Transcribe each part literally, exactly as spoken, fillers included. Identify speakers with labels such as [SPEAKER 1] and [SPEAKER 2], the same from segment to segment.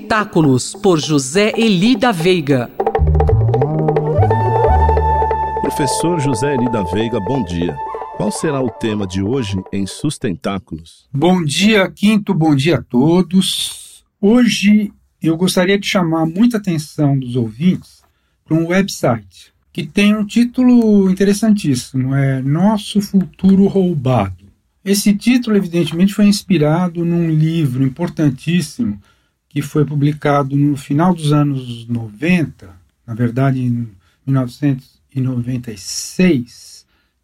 [SPEAKER 1] Sustentáculos, por José Eli da Veiga.
[SPEAKER 2] Professor José Eli da Veiga, bom dia. Qual será o tema de hoje em Sustentáculos?
[SPEAKER 3] Bom dia, Quinto, bom dia a todos. Hoje eu gostaria de chamar muita atenção dos ouvintes para um website que tem um título interessantíssimo, é Nosso Futuro Roubado. Esse título, evidentemente, foi inspirado num livro importantíssimo que foi publicado no final dos anos noventa, na verdade em mil novecentos e noventa e seis,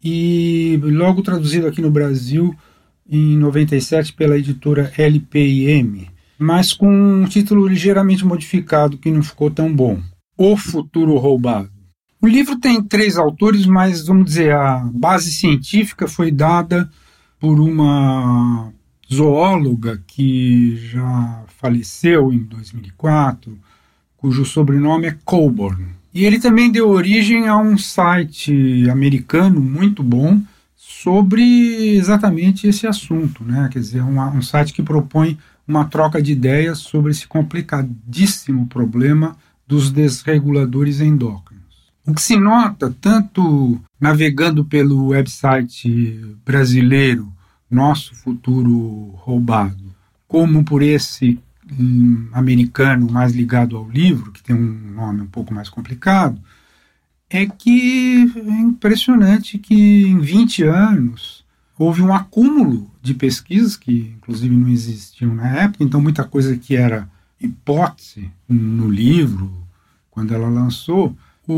[SPEAKER 3] e logo traduzido aqui no Brasil em noventa e sete pela editora L P I M, mas com um título ligeiramente modificado que não ficou tão bom: O Futuro Roubado. O livro tem três autores, mas vamos dizer, a base científica foi dada por uma zoóloga que já faleceu em dois mil e quatro, cujo sobrenome é Colborn. E ele também deu origem a um site americano muito bom sobre exatamente esse assunto, né? Quer dizer, um, um site que propõe uma troca de ideias sobre esse complicadíssimo problema dos desreguladores endócrinos. O que se nota, tanto navegando pelo website brasileiro Nosso Futuro Roubado, como por esse um, americano mais ligado ao livro, que tem um nome um pouco mais complicado, é que é impressionante que em vinte anos houve um acúmulo de pesquisas que inclusive não existiam na época, então muita coisa que era hipótese no livro, quando ela lançou,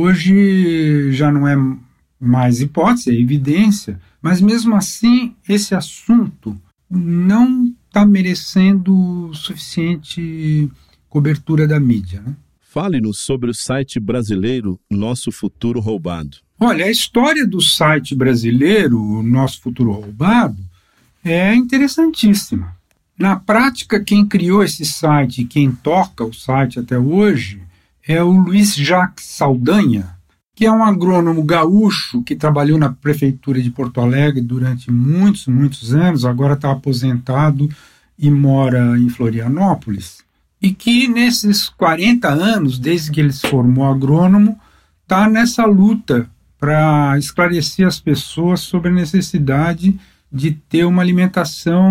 [SPEAKER 3] hoje já não é mais hipótese, é evidência, mas mesmo assim esse assunto não está merecendo suficiente cobertura da mídia, né?
[SPEAKER 2] Fale-nos sobre o site brasileiro Nosso Futuro Roubado.
[SPEAKER 3] Olha, a história do site brasileiro Nosso Futuro Roubado é interessantíssima. Na prática, quem criou esse site, quem toca o site até hoje, é o Luiz Jacques Saldanha, que é um agrônomo gaúcho que trabalhou na prefeitura de Porto Alegre durante muitos, muitos anos, agora está aposentado e mora em Florianópolis, e que nesses quarenta anos, desde que ele se formou agrônomo, está nessa luta para esclarecer as pessoas sobre a necessidade de ter uma alimentação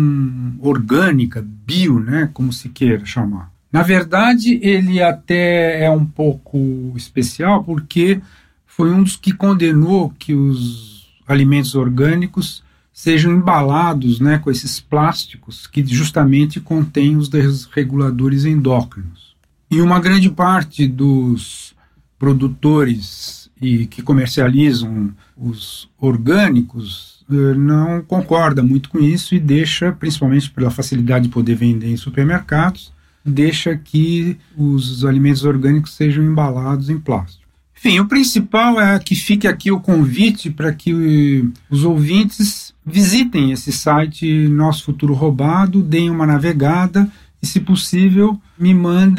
[SPEAKER 3] orgânica, bio, né, como se queira chamar. Na verdade, ele até é um pouco especial porque foi um dos que condenou que os alimentos orgânicos sejam embalados, né, com esses plásticos que justamente contêm os desreguladores endócrinos. E uma grande parte dos produtores e que comercializam os orgânicos não concorda muito com isso e deixa, principalmente pela facilidade de poder vender em supermercados, deixa que os alimentos orgânicos sejam embalados em plástico. Enfim, o principal é que fique aqui o convite para que os ouvintes visitem esse site Nosso Futuro Roubado, deem uma navegada e, se possível, me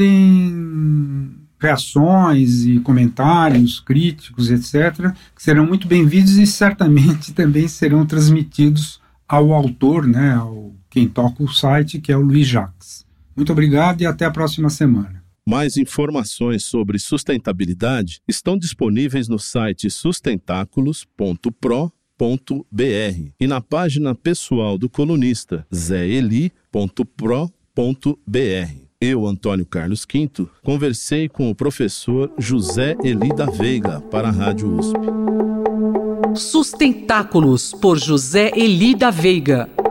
[SPEAKER 3] mandem reações e comentários críticos, etcétera, que serão muito bem-vindos e certamente também serão transmitidos ao autor, né, ao quem toca o site, que é o Luiz Jacques. Muito obrigado e até a próxima semana.
[SPEAKER 2] Mais informações sobre sustentabilidade estão disponíveis no site sustentáculos ponto pro ponto br e na página pessoal do colunista zé eli ponto pro ponto br. Eu, Antônio Carlos Quinto, conversei com o professor José Eli da Veiga para a Rádio U S P.
[SPEAKER 1] Sustentáculos, por José Eli da Veiga.